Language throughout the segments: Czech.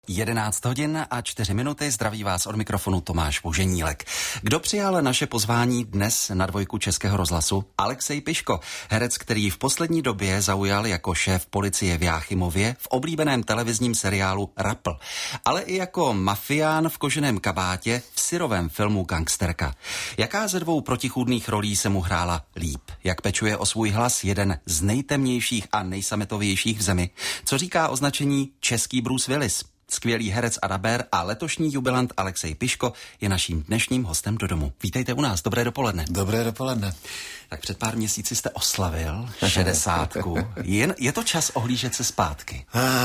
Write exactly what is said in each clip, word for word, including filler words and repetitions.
jedenáct hodin a čtyři minuty, zdraví vás od mikrofonu Tomáš Voženílek. Kdo přijal naše pozvání dnes na dvojku Českého rozhlasu? Alexej Piško, herec, který v poslední době zaujal jako šéf policie v Jáchymově v oblíbeném televizním seriálu Rapl, ale i jako mafián v koženém kabátě v syrovém filmu Gangsterka. Jaká ze dvou protichůdných rolí se mu hrála líp? Jak pečuje o svůj hlas jeden z nejtemnějších a nejsametovějších v zemi? Co říká označení český Bruce Willis? Skvělý herec a dabér a letošní jubilant Alexej Piško je naším dnešním hostem do domu. Vítejte u nás, dobré dopoledne. Dobré dopoledne. Tak před pár měsíci jste oslavil šedesátku. Je, je to čas ohlížet se zpátky?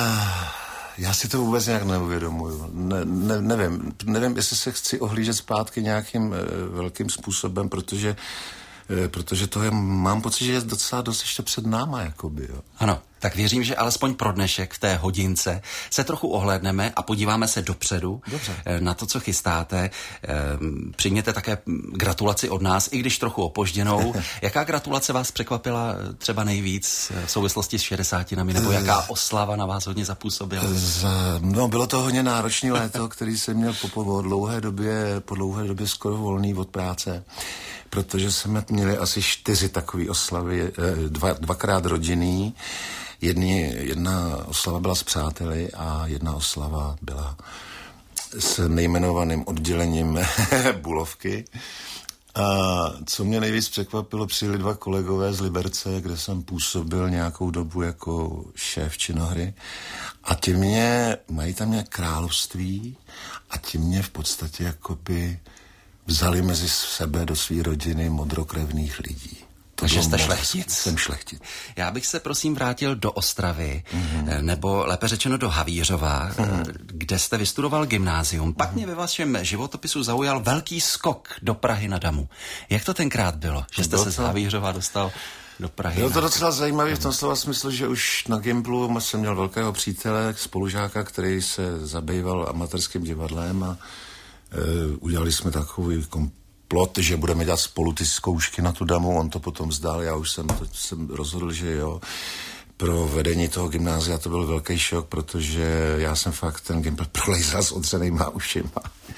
Já si to vůbec nějak neuvědomuju. Ne, ne, nevím, nevím, jestli se chci ohlížet zpátky nějakým e, velkým způsobem, protože, e, protože to je, mám pocit, že je docela dost ještě před náma, jakoby, jo. Ano. Tak věřím, že alespoň pro dnešek v té hodince se trochu ohlédneme a podíváme se dopředu. Dobře. Na to, co chystáte. Přijměte také gratulaci od nás, i když trochu opožděnou. Jaká gratulace vás překvapila třeba nejvíc v souvislosti s šedesátinami, nebo jaká oslava na vás hodně zapůsobila? No, bylo to hodně náročné léto, který jsem měl po, po dlouhé době, po dlouhé době skoro volný od práce, protože jsme měli asi čtyři takové oslavy, dva, dvakrát rodinný. Jedni, jedna oslava byla s přáteli a jedna oslava byla s nejmenovaným oddělením Bulovky. A co mě nejvíc překvapilo, přijeli dva kolegové z Liberce, kde jsem působil nějakou dobu jako šéf činohry. A ti mě, mají tam nějak království a ti mě v podstatě jakoby vzali mezi sebe do své rodiny modrokrevných lidí. Takže jste šlechtic. Jsem šlechtic. Já bych se prosím vrátil do Ostravy, mm-hmm. nebo lépe řečeno do Havířova, mm-hmm. kde jste vystudoval gymnázium. Pak mm-hmm. mě ve vašem životopisu zaujal velký skok do Prahy na Damu. Jak to tenkrát bylo, že jste se z Havířova dostal do Prahy? Bylo to docela zajímavé v tom slova smyslu, že už na Gimplu jsem měl velkého přítele, spolužáka, který se zabýval amatérským divadlem a e, udělali jsme takový kom- plot, že budeme dělat spolu ty zkoušky na tu Damu, on to potom vzdal, já už jsem, to, jsem rozhodl, že jo. Pro vedení toho gymnázia to byl velký šok, protože já jsem fakt ten Gimpl prolejzal s odřenýma ušima.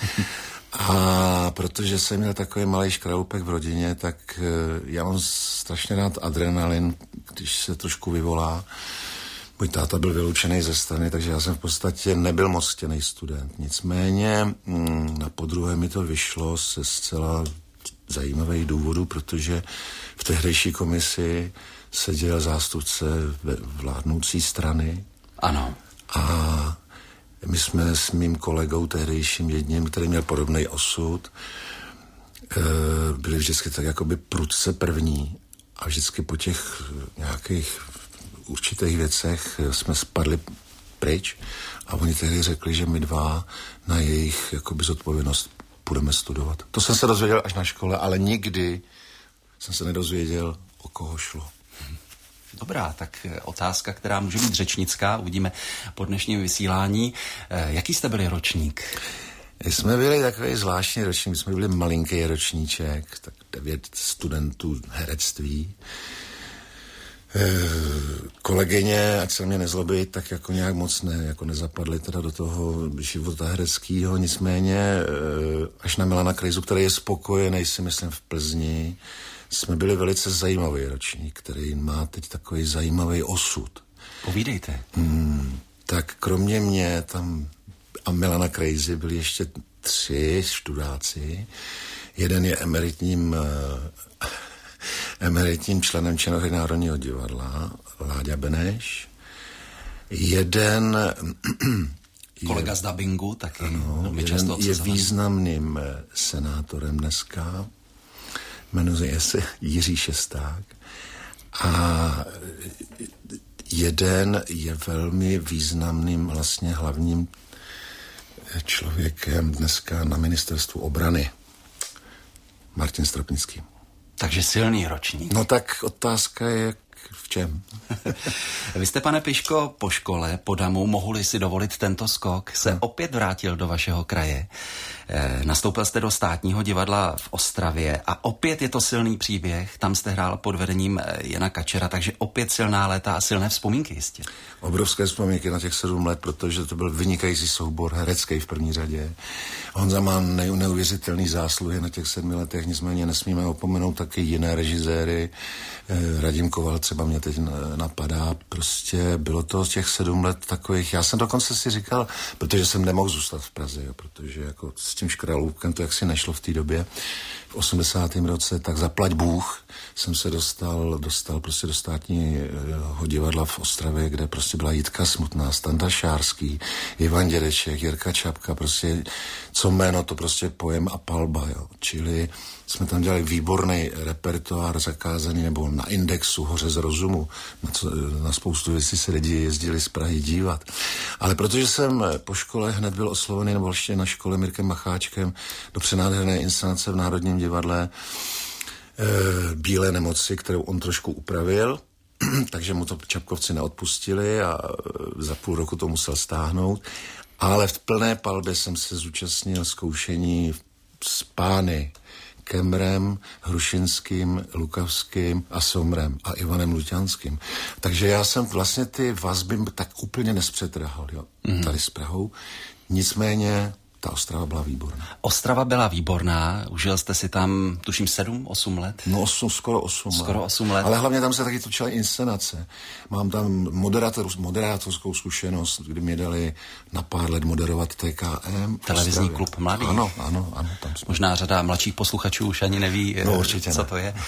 A protože jsem měl takový malý škraupek v rodině, tak já mám strašně rád adrenalin, když se trošku vyvolá. Můj táta byl vyloučený ze strany, takže já jsem v podstatě nebyl moc chtěnej student. Nicméně na podruhé mi to vyšlo se zcela zajímavých důvodů, protože v tehdejší komisi seděl zástupce vládnoucí strany. Ano. A my jsme s mým kolegou tehdejším jedním, který měl podobný osud, byli vždycky tak jakoby prudce první a vždycky po těch nějakých určitých věcech jsme spadli pryč a oni tehdy řekli, že my dva na jejich jakoby zodpovědnost budeme studovat. To jsem se dozvěděl až na škole, ale nikdy jsem se nedozvěděl, o koho šlo. Dobrá, tak otázka, která může být řečnická, uvidíme po dnešním vysílání. Jaký jste byli ročník? Jsme byli takový zvláštní ročník, jsme byli malinký ročníček, tak devět studentů herectví. Kolegyně, ať se mě nezlobí, tak jako nějak moc ne, jako nezapadly teda do toho života hereckýho, nicméně až na Milana Krejzu, který je spokojený, si myslím, v Plzni, jsme byli velice zajímavý ročník, který má teď takový zajímavý osud. Povídejte. Hmm, tak kromě mě tam a Milana Krejzy byli ještě tři študáci. Jeden je emeritním emeritním členem činohry Národního divadla, Láďa Beneš. Jeden kolega z dabingu taky. Ano, jeden je významným senátorem dneska, jmenuje se Jiří Šesták. A jeden je velmi významným vlastně hlavním člověkem dneska na ministerstvu obrany, Martin Stropnický. Takže silný ročník. No tak otázka je v čem? Vy jste, pane Piško, po škole, po Damu, mohli si dovolit tento skok, se opět vrátil do vašeho kraje. Nastoupil jste do Státního divadla v Ostravě a opět je to silný příběh. Tam jste hrál pod vedením Jana Kačera, takže opět silná léta a silné vzpomínky jistě. Obrovské vzpomínky na těch sedm let, protože to byl vynikající soubor, herecký v první řadě. Honza má neuvěřitelný zásluhy na těch sedmi letech, nicméně nesmíme opomenout taky jiné režiséry. Radim Koval třeba mě teď napadá. Prostě bylo to těch sedm let takových. Já jsem dokonce si říkal, protože jsem nemohl zůstat v Praze, jo, protože jako s tím Škralůvkem to jaksi nešlo v té době, v osmdesátém roce, tak zaplať Bůh jsem se dostal, dostal prostě do Státního divadla v Ostravě, kde prostě byla Jitka Smutná, Standa Šárský, Ivan Dědeček, Jirka Čapka, prostě co jméno, to prostě pojem a palba, jo. Čili jsme tam dělali výborný repertoár zakázaný, nebo na Indexu, Hoře z rozumu, na, co, na spoustu věcí se lidi jezdili z Prahy dívat. Ale protože jsem po škole hned byl oslovený, nebo ještě na škole Mirkem Macháčkem, do přenádherné inscenace v Národním divadle e, Bílé nemoci, kterou on trošku upravil, takže mu to Čapkovci neodpustili a za půl roku to musel stáhnout. Ale v plné palbě jsem se zúčastnil zkoušení s pány Kemrem, Hrušinským, Lukavským a Somrem a Ivanem Luťanským. Takže já jsem vlastně ty vazby tak úplně nespřetrhal, jo, mm. tady s Prahou. Nicméně ta Ostrava byla výborná. Ostrava byla výborná, užil jste si tam, tuším, sedm, osm let? No, osm, skoro osm let. Skoro osm let. Ale hlavně tam se taky točila inscenace. Mám tam moderátor, moderátorskou zkušenost, kdy mě dali na pár let moderovat T K M. Televizní klub mladých. Ano, ano, ano. Tam jsme. Možná řada mladších posluchačů už ani neví, no, co ne. to je.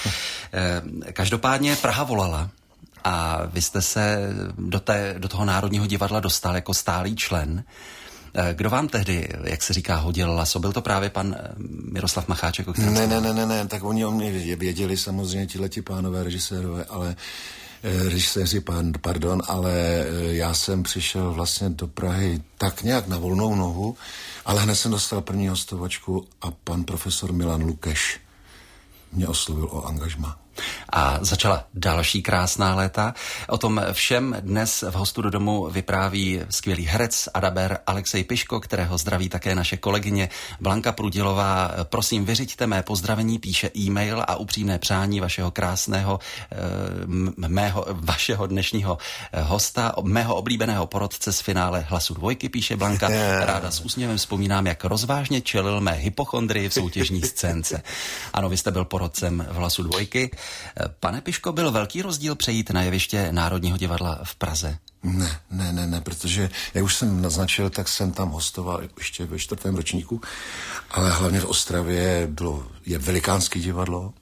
Každopádně Praha volala. A vy jste se do, té, do toho Národního divadla dostal jako stálý člen. Kdo vám tehdy, jak se říká, hodil laso? Byl to právě pan Miroslav Macháček? O ne, ne, ne, ne, ne, tak oni o mě věděli samozřejmě tihleti pánové režisérové, ale režiséři, pardon, ale já jsem přišel vlastně do Prahy tak nějak na volnou nohu, ale hned jsem dostal první hostovačku a pan profesor Milan Lukeš mě oslovil o angažmá. A začala další krásná léta. O tom všem dnes v Hostu do domu vypráví skvělý herec, adabér Alexej Piško, kterého zdraví také naše kolegyně Blanka Prudilová. Prosím, vyřiďte mé pozdravení, píše e-mail a upřímné přání vašeho krásného, mého, vašeho dnešního hosta, mého oblíbeného porodce z finále Hlasu dvojky, píše Blanka. Ráda s úsměvem vzpomínám, jak rozvážně čelil mé hypochondrii v soutěžní scénce. Ano, vy jste byl porodcem v Hlasu dvojky. Pane Piško, byl velký rozdíl přejít na jeviště Národního divadla v Praze? Ne, ne, ne, ne, protože, jak už jsem naznačil, tak jsem tam hostoval ještě ve čtvrtém ročníku, ale hlavně v Ostravě bylo, je velikánský divadlo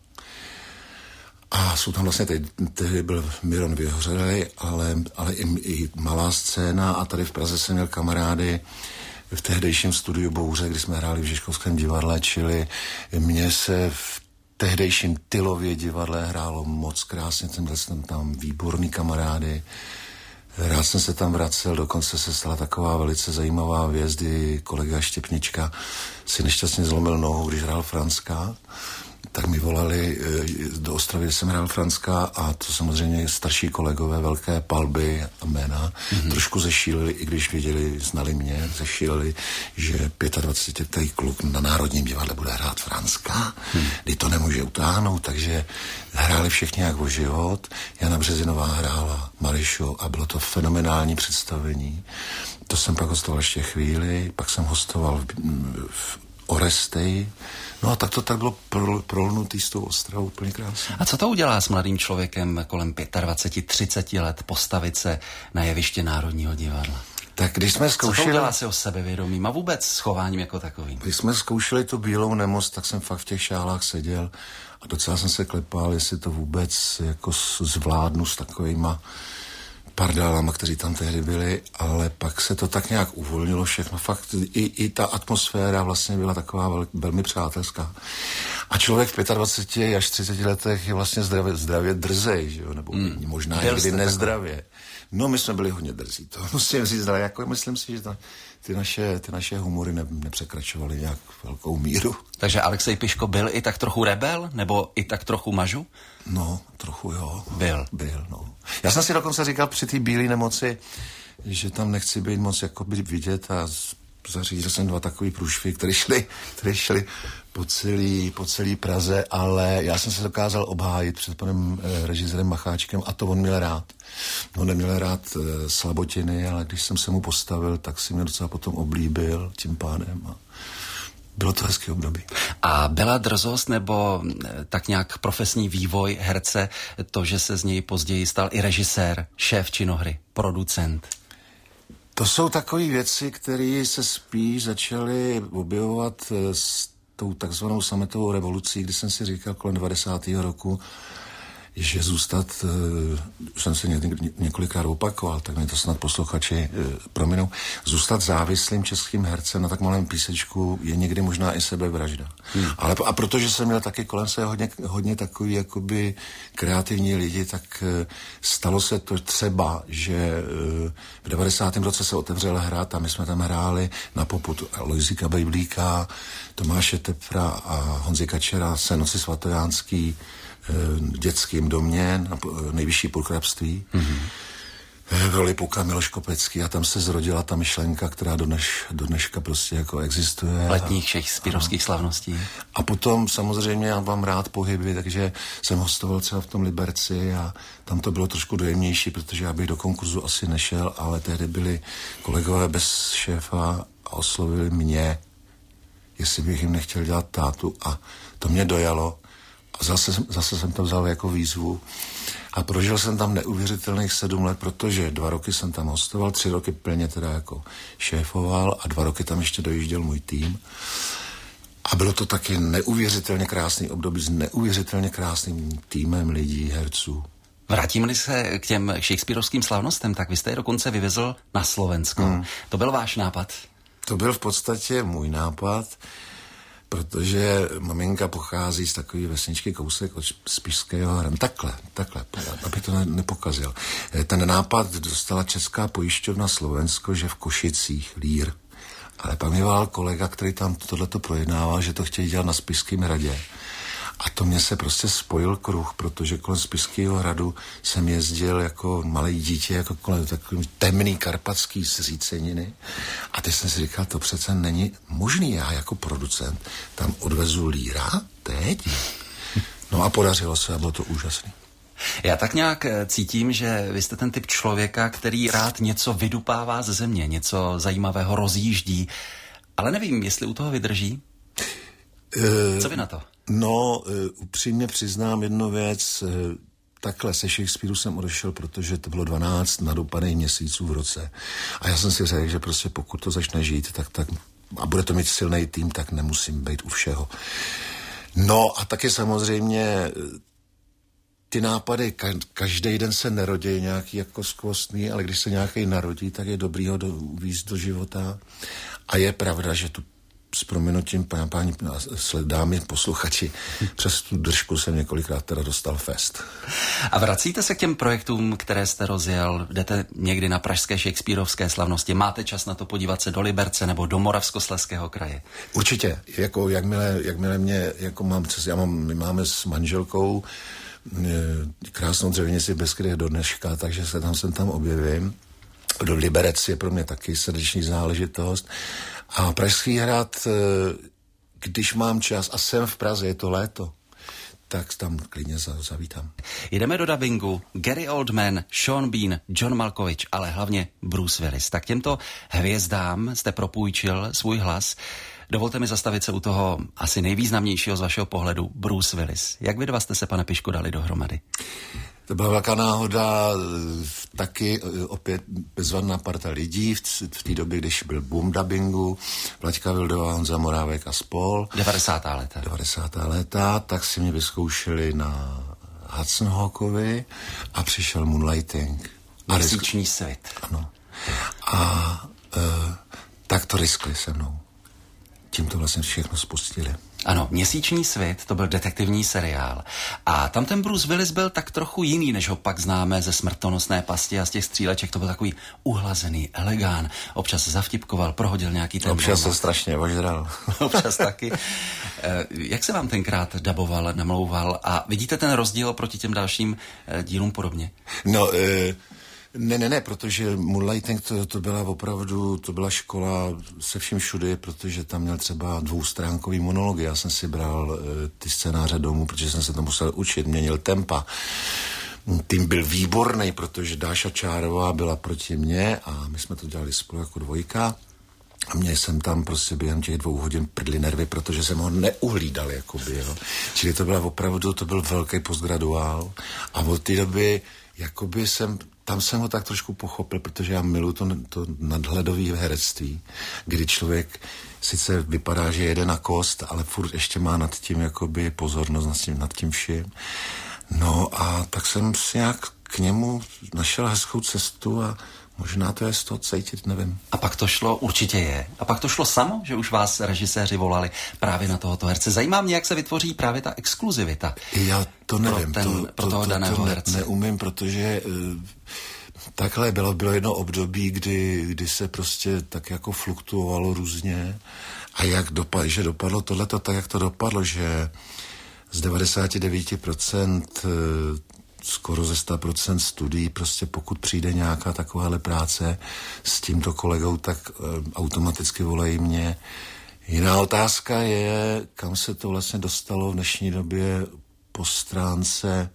a jsou tam vlastně, tehdy, tehdy byl Miron Vyhořelej, ale, ale i, i malá scéna a tady v Praze jsem měl kamarády v tehdejším studiu Bouře, kdy jsme hráli v Žižkovském divadle, čili mě se v tehdejším Tylově divadle hrálo moc krásně, jsem jsem tam výborný kamarády. Rád jsem se tam vracel, dokonce se stala taková velice zajímavá věc, kdy kolega Štěpnička si nešťastně zlomil nohu, když hrál Franska. Tak mi volali do Ostravy, kde jsem hrál Franska a to samozřejmě starší kolegové, velké palby a jména, mm-hmm. trošku zešílili, i když věděli, znali mě, zešílili, že dvacetiletý kluk na Národním divadle bude hrát Franska, mm. kdy to nemůže utáhnout, takže hráli všichni jak o život. Jana Březinová hrála Marišu a bylo to fenomenální představení. To jsem pak hostoval ještě chvíli, pak jsem hostoval v, v Orestej. No a tak to tak bylo pro, prolnutý s tou Ostravou úplně krásně. A co to udělá s mladým člověkem kolem dvacet pět třicet let postavit se na jeviště Národního divadla? Tak když jsme zkoušeli... Co to udělá si o sebevědomím a vůbec s chováním jako takovým? Když jsme zkoušeli tu Bílou nemoc, tak jsem fakt v těch šálách seděl a docela jsem se klepal, jestli to vůbec jako zvládnu s takovýma pardálama, kteří tam tehdy byli, ale pak se to tak nějak uvolnilo všechno. Fakt i, i ta atmosféra vlastně byla taková vel, velmi přátelská. A člověk v dvaceti pěti až třiceti letech je vlastně zdravě, zdravě drzej, že jo? Nebo mm. možná někdy nezdravě. Takový. No, my jsme byli hodně drzí, to musím říct, ale jako myslím si, že ta, ty, naše, ty naše humory ne, nepřekračovaly nějak velkou míru. Takže Alexej Piško byl i tak trochu rebel, nebo i tak trochu mažu? No, trochu jo. Byl. Byl, no. Já jsem si dokonce říkal při té Bílé nemoci, že tam nechci být moc jakoby vidět a zařídil jsem dva takový průšvy, které šly, které šly po celý, po celý Praze, ale já jsem se dokázal obhájit před panem eh, režisérem Macháčkem a to on měl rád. On neměl rád eh, slabotiny, ale když jsem se mu postavil, tak si mě docela potom oblíbil tím pádem a bylo to hezký období. A byla drzost nebo tak nějak profesní vývoj herce to, že se z něj později stal i režisér, šéf činohry, producent? To jsou takové věci, které se spíš začaly objevovat s tou takzvanou sametovou revolucí, kdy jsem si říkal kolem devadesátého roku, že zůstat, už jsem se ně, několikrát opakoval, tak mi to snad posluchači prominou, zůstat závislým českým hercem na tak malém písečku je někdy možná i sebevražda. Hmm. Ale a protože jsem měl taky kolem se hodně, hodně takový jakoby kreativní lidi, tak stalo se to třeba, že v devadesátém roce se otevřel hrad a my jsme tam hráli na popud Lojzíka Bejblíka, Tomáše Tepra a Honzy Kačera, se Noci svatojánský v dětském domě na Nejvyšší purkrabství. Mm-hmm. V roli Puka Miloš Kopecký a tam se zrodila ta myšlenka, která do, dneš, do dneška prostě jako existuje. Letních všech spirovských slavností. A potom samozřejmě já mám rád pohyby, takže jsem hostoval třeba v tom Liberci a tam to bylo trošku dojemnější, protože já bych do konkurzu asi nešel, ale tehdy byli kolegové bez šéfa a oslovili mě, jestli bych jim nechtěl dělat tátu a to mě dojalo. A zase, zase jsem to vzal jako výzvu a prožil jsem tam neuvěřitelných sedm let, protože dva roky jsem tam hostoval, tři roky plně teda jako šéfoval a dva roky tam ještě dojížděl můj tým. A bylo to taky neuvěřitelně krásný období s neuvěřitelně krásným týmem lidí, herců. Vrátíme-li se k těm shakespearovským slavnostem, tak vy jste je dokonce vyvezl na Slovensko. Hmm. To byl váš nápad? To byl v podstatě můj nápad, protože maminka pochází z takové vesničky kousek od Spišského hradu. Takhle, takhle, aby to ne, nepokazil. Ten nápad dostala Česká pojišťovna Slovensko, že v Košicích Lír. Ale pak mi volal kolega, který tam tohleto projednává, že to chtějí dělat na Spišském hradě. A to mě se prostě spojil kruh, protože kolem Spišského hradu jsem jezdil jako malý dítě, jako kolem takový temný karpatský zříceniny. A teď jsem si říkal, to přece není možný. Já jako producent tam odvezu Líra teď. No a podařilo se a bylo to úžasný. Já tak nějak cítím, že vy jste ten typ člověka, který rád něco vydupává ze země, něco zajímavého rozjíždí, ale nevím, jestli u toho vydrží. Uh, Co vy na to? No, uh, upřímně přiznám jednu věc. Uh, takhle se Shakespeareu jsem odešel, protože to bylo dvanáct nadupaných měsíců v roce. A já jsem si řekl, že prostě pokud to začne žít, tak, tak a bude to mít silný tým, tak nemusím být u všeho. No a taky samozřejmě ty nápady, každý den se nerodí nějaký jako skvostný, ale když se nějaký narodí, tak je dobrý ho do, uvízt do života. A je pravda, že tu s prominutím páni, páni dámy posluchači, přes tu držku jsem několikrát teda dostal fest. A vracíte se k těm projektům, které jste rozjel? Jdete někdy na pražské shakespearovské slavnosti? Máte čas na to podívat se do Liberce nebo do Moravskoslezského kraje? Určitě. Jako jakmile, jakmile mě, jako mám, já mám, my máme s manželkou krásnou dřevinici v Beskydech do dneška, takže se tam sem tam objevím. Do Liberec je pro mě taky srdeční záležitost. A Pražský hrad, když mám čas a jsem v Praze, je to léto, tak tam klidně zavítám. Jdeme do dabingu. Gary Oldman, Sean Bean, John Malkovich, ale hlavně Bruce Willis. Tak těmto hvězdám jste propůjčil svůj hlas. Dovolte mi zastavit se u toho asi nejvýznamnějšího z vašeho pohledu, Bruce Willis. Jak vy dva jste se, pane Piško, dali dohromady? To byla velká náhoda, taky opět bezvadná parta lidí v, v té době, když byl boom dabingu, Vlaďka Vildová, Honza Morávek a spol. devadesátá léta. devadesátá léta, tak si mě vyzkoušeli na Hudson Hawkovi a přišel Moonlighting. Měsíční svět. Ano. A e, tak to riskli se mnou. Tím to vlastně všechno spustili. Ano, Měsíční svět, to byl detektivní seriál. A tam ten Bruce Willis byl tak trochu jiný, než ho pak známe ze Smrtonosné pasti a z těch stříleček. To byl takový uhlazený, elegán. Občas zavtipkoval, prohodil nějaký ten... Občas se strašně ožral. Občas taky. Jak se vám tenkrát daboval, namlouval a vidíte ten rozdíl proti těm dalším dílům podobně? No, e, Ne, ne, ne, protože Moonlighting to, to byla opravdu, to byla škola se vším všudy, protože tam měl třeba dvoustránkový monology. Já jsem si bral e, ty scénáře domů, protože jsem se tam musel učit, měnil tempa. Tým byl výborný, protože Dáša Čárová byla proti mně a my jsme to dělali spolu jako dvojka. A měl jsem tam prostě během těch dvou hodin prdly nervy, protože jsem ho neuhlídal, jakoby, jo. Čili to byla opravdu, to byl velký postgraduál. A od té doby, jakoby jsem, tam jsem ho tak trošku pochopil, protože já miluji to, to nadhledové herectví, kdy člověk sice vypadá, že jede na kost, ale furt ještě má nad tím, jakoby, pozornost nad tím, nad tím vším. No a tak jsem si nějak k němu našel hezkou cestu a možná to je z toho cítit, nevím. A pak to šlo, určitě je. A pak to šlo samo, že už vás režiséři volali právě na tohoto herce. Zajímá mě, jak se vytvoří právě ta exkluzivita. Já to nevím. Pro, ten, to, pro toho to, daného to ne, herce. Neumím, protože uh, takhle bylo, bylo jedno období, kdy, kdy se prostě tak jako fluktuovalo různě. A jak dopad, že dopadlo tohleto tak, jak to dopadlo, že z devadesát devět procent skoro ze sto procent studií, prostě pokud přijde nějaká takováhle práce s tímto kolegou, tak uh, automaticky volají mě. Jiná otázka je, kam se to vlastně dostalo v dnešní době po stránce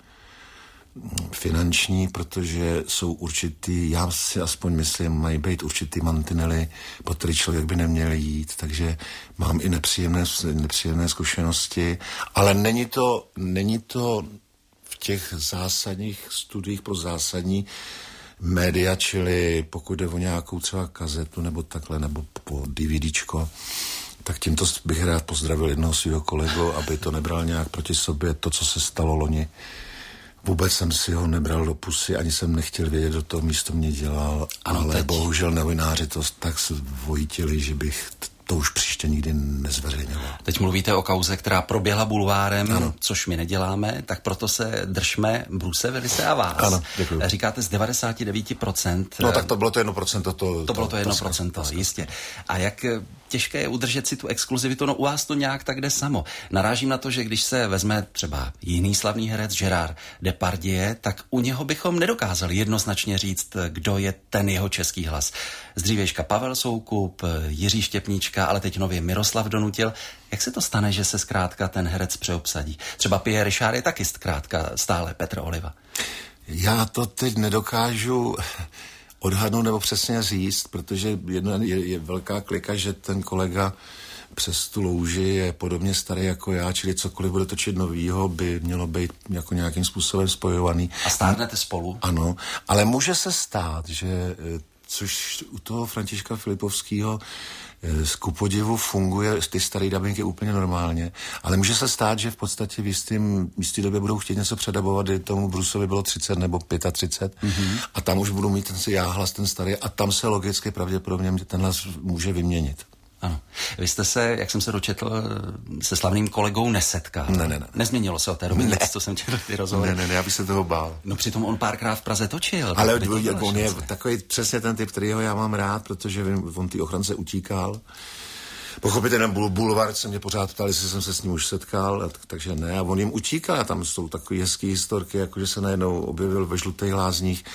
finanční, protože jsou určitý, já si aspoň myslím, mají být určitý mantinely, po který člověk by neměl jít, takže mám i nepříjemné, nepříjemné zkušenosti, ale není to, není to v těch zásadních studiích pro zásadní média, čili pokud jde o nějakou třeba kazetu nebo takhle, nebo po DVDčko, tak tímto bych rád pozdravil jednoho svého kolegu, aby to nebral nějak proti sobě, to, co se stalo loni. Vůbec jsem si ho nebral do pusy, ani jsem nechtěl vědět, kdo to místo mě dělal, ano, ale teď bohužel novináři to tak vojitili, že bych to už příště nikdy nezveřejňoval. Teď mluvíte o kauze, která proběhla bulvárem, ano. Což my neděláme, tak proto se držme Bruce Willise a vás. Ano, děkuji. Říkáte z devadesát devět procent. No tak to bylo to jedno procento. To, to, to bylo to jedno procento, jistě. A jak těžké je udržet si tu exkluzivitu? No u vás to nějak tak jde samo. Narážím na to, že když se vezme třeba jiný slavný herec Gerard Depardieu, tak u něho bychom nedokázali jednoznačně říct, kdo je ten jeho český hlas. Z dřívějška Pavel Soukup, Jiří Štěpníčka, ale teď nově Miroslav Donutil. Jak se to stane, že se zkrátka ten herec přeobsadí? Třeba Pierre Richard je taky zkrátka stále Petr Oliva. Já to teď nedokážu odhadnout nebo přesně říct, protože jedna je, je velká klika, že ten kolega přes tu louži je podobně starý jako já, čili cokoliv bude točit novýho, by mělo být jako nějakým způsobem spojovaný. A stárnete spolu? Ano, ale může se stát, že což u toho Františka Filipovského ku podivu funguje ty staré dabinky úplně normálně, ale může se stát, že v podstatě v jistým, jistý době budou chtít něco předabovat, kdy tomu Bruceovi bylo třicet nebo třicet pět mm-hmm. a tam už budu mít ten si já hlas, ten starý, a tam se logicky pravděpodobně ten hlas může vyměnit. Ano. Vy jste se, jak jsem se dočetl, se slavným kolegou nesetkal. Ne, ne, ne. Nezměnilo se od té doby nic, co jsem četl ty rozhovory. Ne, ne, ne, já bych se toho bál. No přitom on párkrát v Praze točil. Ale on je takový přesně ten typ, kterýho já mám rád, protože on ty ochrance utíkal. Pochopitelně bulvár se mě pořád ptal, jestli jsem se s ním už setkal, takže ne. A on jim utíkal a tam jsou takový hezký historky, jakože se najednou objevil ve Žlutých Lázních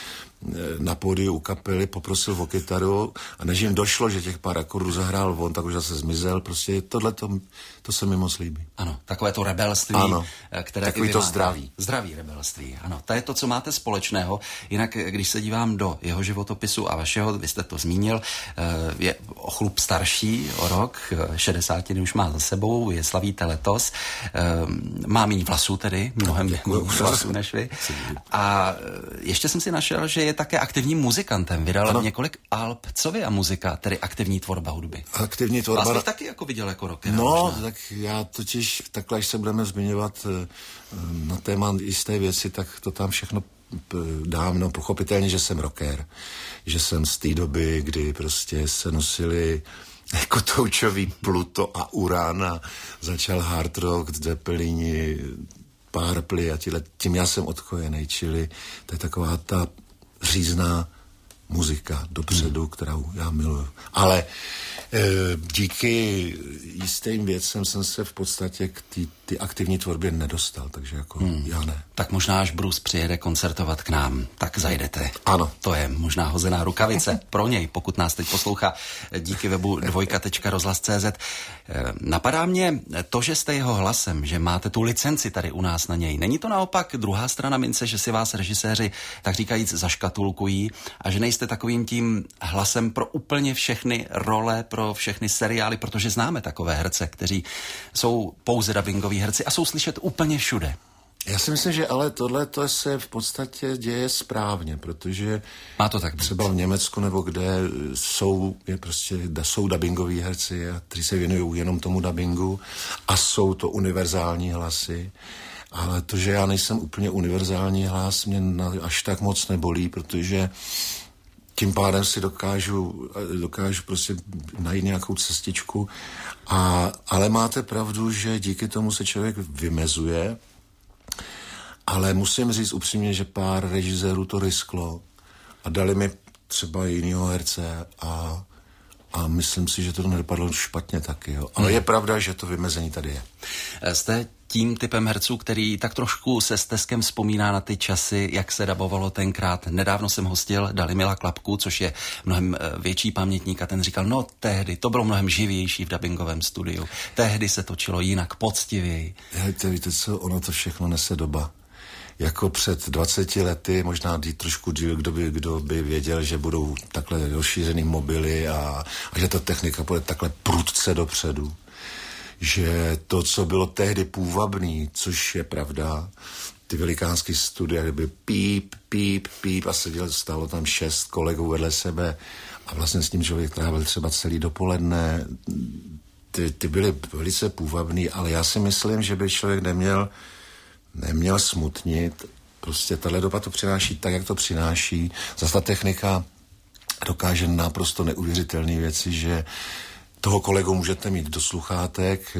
na pódiu u kapely, poprosil o kytaru a než jim došlo, že těch pár akordů zahrál on, tak už zase zmizel. Prostě tohle to se mi moc líbí. Ano, takové to rebelství, ano, které takový to zdraví. Zdraví rebelství, ano. To je to, co máte společného. Jinak, když se dívám do jeho životopisu a vašeho, vy jste to zmínil, je o chlup starší, o rok, šedesátiny už má za sebou, je slavíte letos, má méně vlasů tedy, mnohem méně vlasů než vy. A ještě jsem si našel, že je také aktivním muzikantem. Vydal ano. několik alb. Co vy a muzika, tedy aktivní tvorba hudby? Aktivní tvorba. Vás bych taky jako viděl jako rockera. No, možná. Tak já totiž takhle, až se budeme zmiňovat na téma jisté věci, tak to tam všechno dám. No, pochopitelně, že jsem rocker. Že jsem z té doby, kdy prostě se nosili kotoučový Pluto a Uran a začal hard rock, Zeppelini, Purple a tíhle, tím já jsem odkojený, čili to je taková ta řízná muzika dopředu, hmm. kterou já miluju. Ale Díky jistým věcem jsem se v podstatě k ty aktivní tvorbě nedostal, takže jako hmm. já ne. Tak možná, až Bruce přijede koncertovat k nám, tak zajdete. Ano. To je možná hozená rukavice pro něj, pokud nás teď poslouchá díky webu dvojka tečka rozhlas tečka cé zet. Napadá mě to, že jste jeho hlasem, že máte tu licenci tady u nás na něj. Není to naopak druhá strana mince, že si vás režiséři tak říkajíc zaškatulkují a že nejste takovým tím hlasem pro úplně všechny role, pro všechny seriály, protože známe takové herce, kteří jsou pouze dabingoví herci a jsou slyšet úplně všude. Já si myslím, že ale tohle to se v podstatě děje správně, protože má to tak být. Třeba v Německu nebo kde jsou, je prostě, jsou dabingoví herci, kteří se věnují jenom tomu dabingu a jsou to univerzální hlasy. Ale to, že já nejsem úplně univerzální hlas, mě až tak moc nebolí, protože tím pádem si dokážu, dokážu prostě najít nějakou cestičku. A, ale máte pravdu, že díky tomu se člověk vymezuje, ale musím říct upřímně, že pár režisérů to risklo a dali mi třeba jinýho herce a, a myslím si, že to nedopadlo špatně taky. Jo. Ale hmm. je pravda, že to vymezení tady je. Jste tím typem herců, který tak trošku se steskem vzpomíná na ty časy, jak se dabovalo tenkrát. Nedávno jsem hostil Dalimila Klapku, což je mnohem větší pamětník a ten říkal, no tehdy to bylo mnohem živější v dabingovém studiu. Tehdy se točilo jinak, poctivěji. Víte, víte co, ono to všechno nese doba. Jako před dvaceti lety, možná trošku díl, kdo by, kdo by věděl, že budou takhle rozšířený mobily a, a že ta technika půjde takhle prudce dopředu. Že to, co bylo tehdy půvabný, což je pravda, ty velikánský studia, kde by píp, píp, píp a seděl, stálo tam šest kolegů vedle sebe a vlastně s tím člověk trávil třeba celý dopoledne. Ty, ty byly velice půvabný, ale já si myslím, že by člověk neměl neměl smutnit. Prostě tahle doba to přináší tak, jak to přináší. Zase ta technika dokáže naprosto neuvěřitelné věci, že toho kolegu můžete mít do sluchátek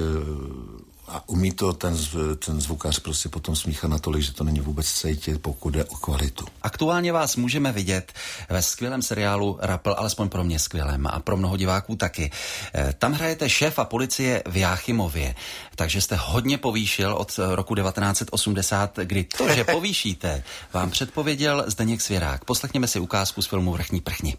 a umí to ten, ten zvukař prostě potom smíchat natolik, že to není vůbec cítit, pokud jde o kvalitu. Aktuálně vás můžeme vidět ve skvělém seriálu Rappel, alespoň pro mě skvělém a pro mnoho diváků taky. Tam hrajete šéfa policie v Jáchymově, takže jste hodně povýšil od roku devatenáct set osmdesát, kdy to, že povýšíte, vám předpověděl Zdeněk Svěrák. Poslechněme si ukázku z filmu Vrchní prchni.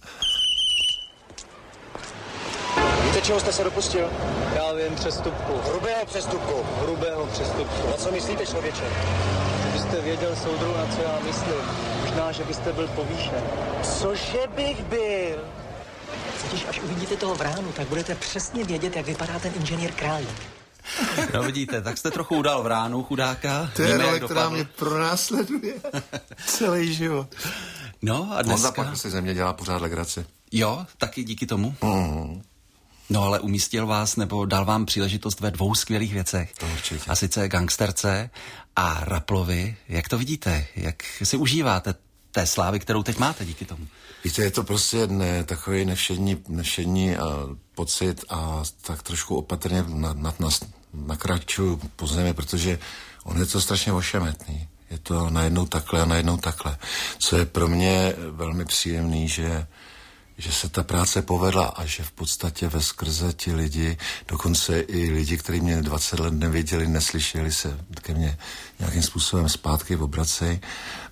Víte, čeho jste se dopustil? Já vím, přestupku. Hrubého přestupku. Hrubého přestupku. Na co myslíte, člověče? Kdybyste věděl, soudru, na co já myslím. Možná, že byste byl povýšen. Cože bych byl? Když až uvidíte toho Vránu, tak budete přesně vědět, jak vypadá ten inženýr Králík. No vidíte, tak jste trochu udal Vránu, chudáka. To je role, která mě pronásleduje celý život. No a dneska... Honza pak si ze mě dělá pořád legraci. Jo, taky díky tomu? Mm. No ale umístil vás nebo dal vám příležitost ve dvou skvělých věcech. To určitě. A sice Gangsterce a Rapplovi. Jak to vidíte? Jak si užíváte té slávy, kterou teď máte díky tomu? Víte, je to prostě ne, takový nevšední, nevšední uh, pocit a tak trošku opatrně na, na, na, nakračuju po zemi, protože on je to strašně ošemetný. Je to najednou takhle a najednou takhle. Co je pro mě velmi příjemný, že že se ta práce povedla a že v podstatě ve skrze ti lidi, dokonce i lidi, kteří mě dvacet let nevěděli, neslyšeli se ke mně nějakým způsobem zpátky obracej,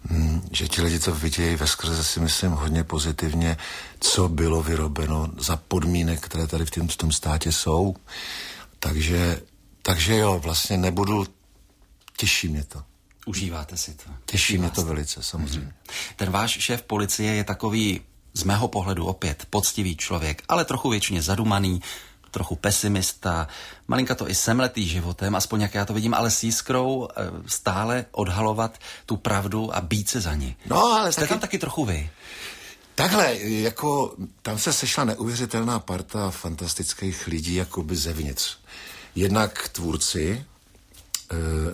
že ti lidi to vidějí ve skrze, si myslím, hodně pozitivně, co bylo vyrobeno za podmínek, které tady v, tým, v tom státě jsou. Takže, takže jo, vlastně nebudu, těší mě to. Užíváte si to. Těší, těší mě to velice, samozřejmě. Mm-hmm. Ten váš šéf policie je takový, z mého pohledu opět, poctivý člověk, ale trochu většině zadumaný, trochu pesimista, malinka to i semletý životem, aspoň jak já to vidím, ale s jiskrou stále odhalovat tu pravdu a být se za ní. No, ale jste taky... tam taky trochu vy. Takhle, jako tam se sešla neuvěřitelná parta fantastických lidí, jakoby zevnitř. Jednak tvůrci e,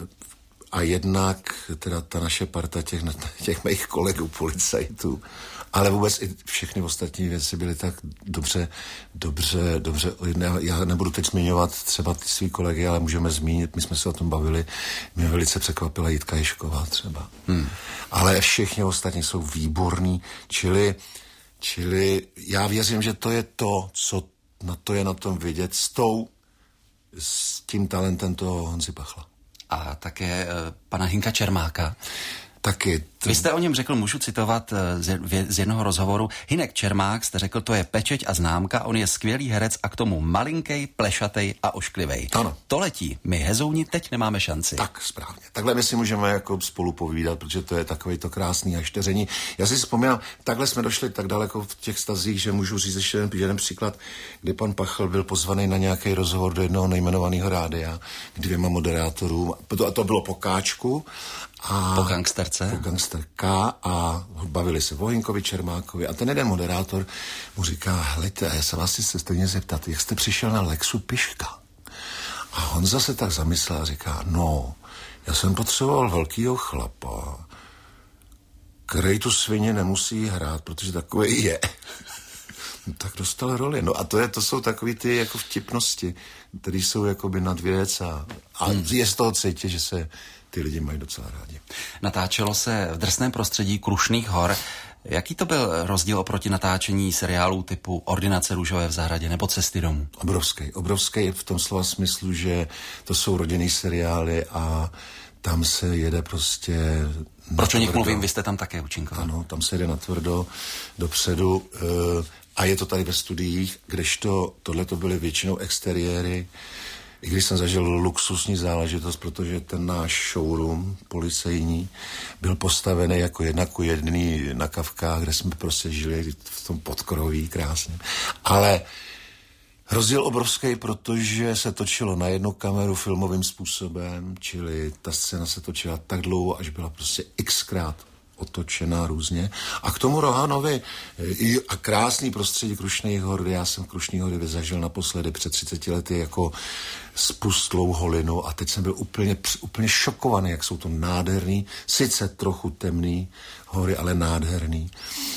a jednak teda ta naše parta těch, těch mých kolegů policajtů, ale vůbec i všechny ostatní věci byly tak dobře, dobře, dobře, já nebudu teď zmiňovat třeba ty svý kolegy, ale můžeme zmínit, my jsme se o tom bavili, mě velice překvapila Jitka Ježková třeba. Hmm. Ale všichni ostatní jsou výborní, čili, čili já věřím, že to je to, co no to je na tom vidět s tou, s tím talentem toho Honzy Pachla. A také uh, pana Hinka Čermáka. Taky. T... Vy jste o něm řekl, můžu citovat z, z jednoho rozhovoru, Hinek Čermák, jste řekl, to je pečeť a známka, on je skvělý herec a k tomu malinkej, plešatej a ošklivej. Ano. To letí, my hezouni teď nemáme šanci. Tak, správně. Takhle my si můžeme jako spolu povídat, protože to je takový to krásný hašteření. Já si vzpomínám, takhle jsme došli tak daleko v těch stazích, že můžu říct ještě jeden, jeden příklad, kdy pan Pachl byl pozvaný na nějaký rozhovor do jednoho nejmenovaného rádia k dvěma moderátorům. A to bylo po Káčku. A po gangsterce. Po gangsterka a bavili se o Hinkovi Čermákovi a ten jeden moderátor mu říká, hleďte, já se vás chci stejně zeptat, jak jste přišel na Lexu Piška? A on zase tak zamyslel a říká, no, já jsem potřeboval velkýho chlapa, který tu svině nemusí hrát, protože takový je. No, tak dostal roli. No a to, je, to jsou takový ty jako vtipnosti, které jsou jakoby nad věc a, a hmm. je z toho cítit, že se ty lidi mají docela rádi. Natáčelo se v drsném prostředí Krušných hor. Jaký to byl rozdíl oproti natáčení seriálů typu Ordinace růžové v zahradě nebo Cesty domů? Obrovský. Obrovský v tom slova smyslu, že to jsou rodinný seriály a tam se jede prostě... Proč o nich mluvím? Vy jste tam také účinkoval. Ano, tam se jede natvrdo dopředu a je to tady ve studiích, kdežto tohle to byly většinou exteriéry. I když jsem zažil luxusní záležitost, protože ten náš showroom policejní byl postavený jako jedna ku jedný na Kavkách, kde jsme prostě žili v tom podkroví krásně. Ale rozdíl obrovský, protože se točilo na jednu kameru filmovým způsobem, čili ta scéna se točila tak dlouho, až byla prostě xkrát otočená různě. A k tomu Rohanovi a krásný prostředí Krušných hor, kde já jsem Krušný hory zažil naposledy před třiceti lety jako spustlou holinu a teď jsem byl úplně, úplně šokovaný, jak jsou to nádherný, sice trochu temný hory, ale nádherný.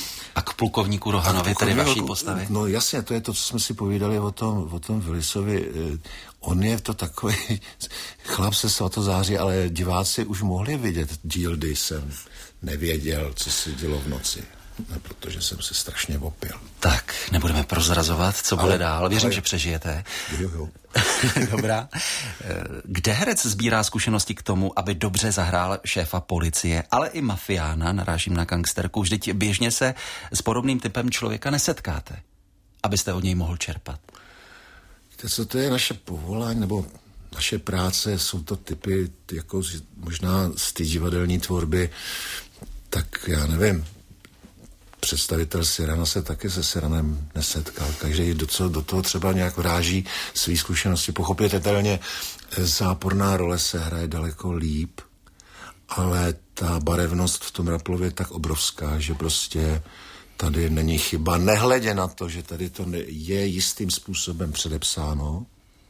A k plukovníku Rohanovi, tedy vaší postavy? No jasně, to je to, co jsme si povídali o tom, o tom Willisovi. On je to takový chlap se svatozáří, ale diváci už mohli vidět díl, kdy jsem nevěděl, co se dělo v noci. Ne, protože jsem se strašně opil. Tak, nebudeme prozrazovat, co ale, bude dál. Věřím, ale... že přežijete. Jo, jo. Dobrá. Kde herec sbírá zkušenosti k tomu, aby dobře zahrál šéfa policie, ale i mafiána, narážím na gangsterku, vždyť běžně se s podobným typem člověka nesetkáte, abyste od něj mohl čerpat. Víte, co to je naše povolání, nebo naše práce, jsou to typy, jako možná z té divadelní tvorby, tak já nevím, představitel Sirana se taky se Siranem nesetkal, takže do, co, do toho třeba nějak vráží svý zkušenosti. Pochopitelně záporná role se hraje daleko líp, ale ta barevnost v tom Rapplově je tak obrovská, že prostě tady není chyba. Nehledě na to, že tady to je jistým způsobem předepsáno,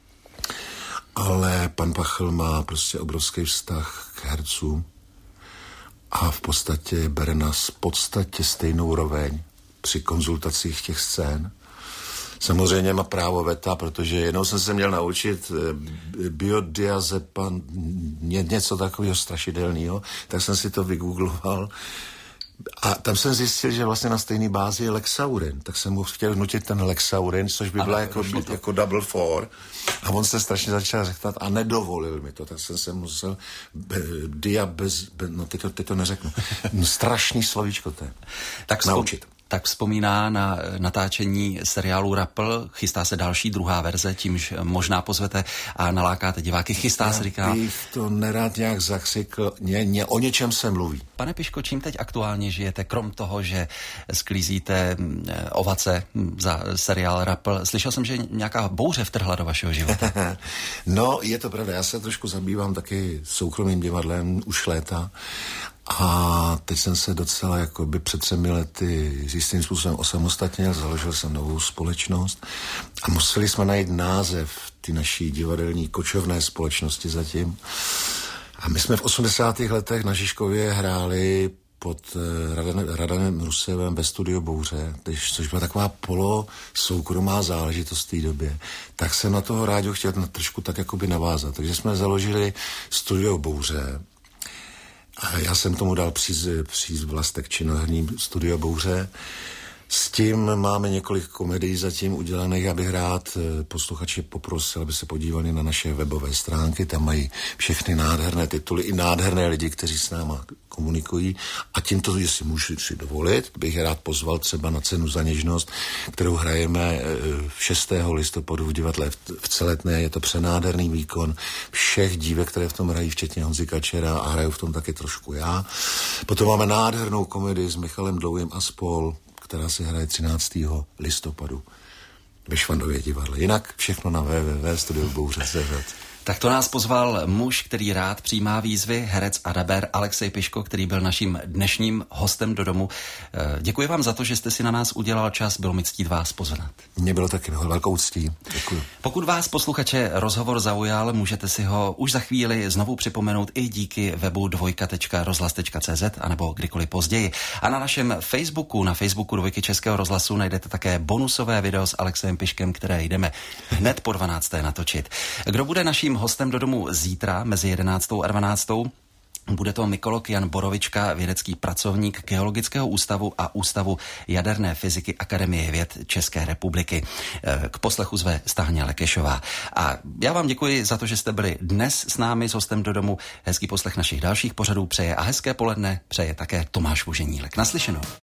ale pan Pachl má prostě obrovský vztah k hercům a v podstatě bere nás v podstatě stejnou roveň při konzultacích těch scén. Samozřejmě má právo veta, protože jednou jsem se měl naučit biodiazepam, něco takového strašidelného, tak jsem si to vygoogloval a tam jsem zjistil, že vlastně na stejné bázi je Lexaurin, tak jsem mu chtěl vnutit ten Lexaurin, což by byla jako, jako double four a on se strašně začal řechtat a nedovolil mi to, tak jsem se musel dia bez, bez no teď to, teď to neřeknu, strašný slovíčko to je, tak naučit. Tak vzpomíná na natáčení seriálu Rappl, chystá se další druhá verze, tímž možná pozvete a nalákáte diváky. Chystá Já se, říká... bych to nerad nějak zakřikl, ně, ně, o něčem se mluví. Pane Piško, čím teď aktuálně žijete, krom toho, že sklízíte ovace za seriál Rappl? Slyšel jsem, že nějaká bouře vtrhla do vašeho života. No, je to pravda, já se trošku zabývám taky soukromým divadlem už léta. A teď jsem se docela jako by před třemi lety jistým způsobem osamostatnil, založil jsem novou společnost a museli jsme najít název ty naší divadelní kočovné společnosti zatím. A my jsme v osmdesátých letech na Žižkově hráli pod Radanem, Radanem Rusevem ve studiu Bouře, což byla taková polo soukromá záležitost v té době. Tak jsem na toho rádio chtěl na trošku tak jakoby navázat. Takže jsme založili studio Bouře. A já jsem tomu dal příz, příz vlastek činoherní studio Bouře. S tím máme několik komedií zatím udělaných, abych rád posluchači poprosil, aby se podívali na naše webové stránky, tam mají všechny nádherné tituly i nádherné lidi, kteří s náma komunikují a tímto, jestli můžu si dovolit, bych je rád pozval třeba na Cenu za něžnost, kterou hrajeme šestého listopadu v divadle v Celetné. Je to přenádherný výkon všech dívek, které v tom hrají, včetně Honzy Kačera a hraju v tom taky trošku já. Potom máme nádhernou komedii s Michalem Dlouhým a spol, která se hraje třináctého listopadu ve Švandově divadle. Jinak všechno na w w w tečka studio bouře tečka cé zet. Tak to nás pozval muž, který rád přijímá výzvy, herec a daber Alexej Piško, který byl naším dnešním hostem do domu. Děkuji vám za to, že jste si na nás udělal čas, bylo mi ctít vás pozvat. Mně bylo taky velkou ctí. Děkuji. Pokud vás, posluchače, rozhovor zaujal, můžete si ho už za chvíli znovu připomenout i díky webu dvojka tečka rozhlas tečka cé zet anebo kdykoliv později. A na našem Facebooku, na Facebooku Dvojky Českého rozhlasu najdete také bonusové video s Alexejem Piškem, které jdeme hned po dvanácté natočit. Kdo bude naším hostem do domu zítra mezi jedenáctou a dvanáctou? Bude to mykolog Jan Borovička, vědecký pracovník Geologického ústavu a Ústavu jaderné fyziky Akademie věd České republiky. K poslechu zve Stáňa Lekešová. A já vám děkuji za to, že jste byli dnes s námi s hostem do domu. Hezký poslech našich dalších pořadů přeje a hezké poledne přeje také Tomáš Voženílek. Naslyšenou.